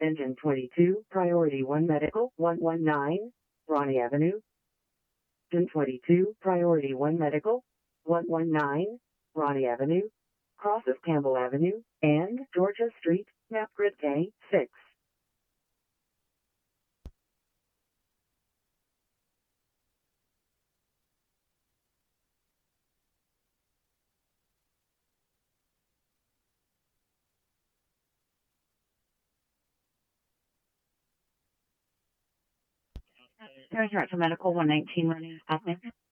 Engine 22, Priority 1 Medical, 119, Ronnie Avenue. Engine 22, Priority 1 Medical, 119, Ronnie Avenue, cross of Campbell Avenue, and Georgia Street, map grid K6. There's Director Medical 119 running.